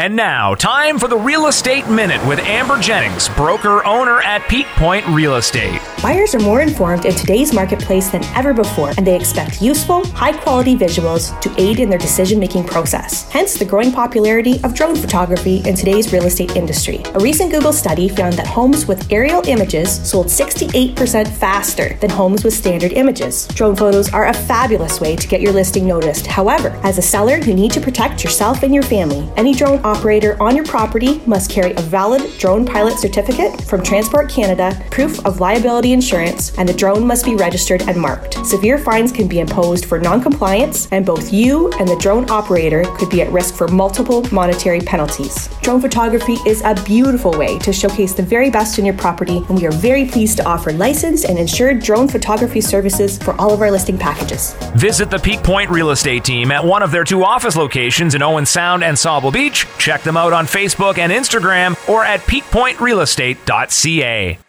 And now, time for the Real Estate Minute with Amber Jennings, broker-owner at Peak Point Real Estate. Buyers are more informed in today's marketplace than ever before, and they expect useful, high-quality visuals to aid in their decision-making process. Hence, the growing popularity of drone photography in today's real estate industry. A recent Google study found that homes with aerial images sold 68% faster than homes with standard images. Drone photos are a fabulous way to get your listing noticed. However, as a seller, you need to protect yourself and your family. Any drone operator on your property must carry a valid drone pilot certificate from Transport Canada, proof of liability insurance, and the drone must be registered and marked. Severe fines can be imposed for non-compliance, and both you and the drone operator could be at risk for multiple monetary penalties. Drone photography is a beautiful way to showcase the very best in your property, and we are very pleased to offer licensed and insured drone photography services for all of our listing packages. Visit the Peak Point Real Estate team at one of their 2 office locations in Owen Sound and Sauble Beach. Check them out on Facebook and Instagram or at peakpointrealestate.ca.